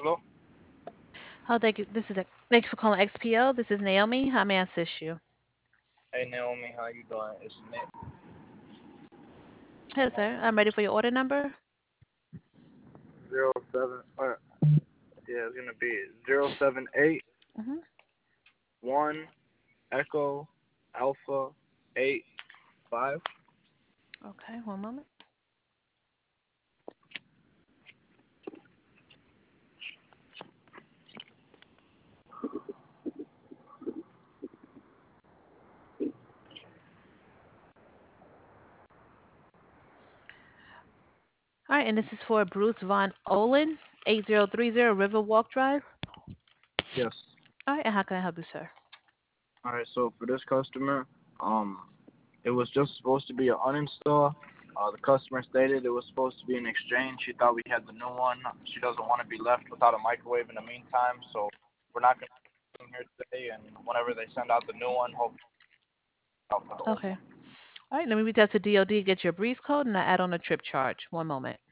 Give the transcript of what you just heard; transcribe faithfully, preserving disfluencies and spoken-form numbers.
Hello? Oh, thank you. This is a, thank you for calling X P L. This is Naomi. How may I assist you? Hey Naomi, how you doing? It's Nick. Hello, sir. I'm ready for your order number. Zero seven. Uh, yeah, it's gonna be zero seven eight Mm-hmm. one Echo Alpha eight five. Okay, one moment. All right, and this is for Bruce Von Olin, eight zero three zero Riverwalk Drive. Yes. All right, and how can I help you, sir? All right. So for this customer, um, it was just supposed to be an uninstall. Uh, the customer stated it was supposed to be an exchange. She thought we had the new one. She doesn't want to be left without a microwave in the meantime, so we're not gonna come here today. And whenever they send out the new one, hopefully out for the old Okay. one. All right, let me reach out to D O D, get your breeze code, and I add on a trip charge. One moment.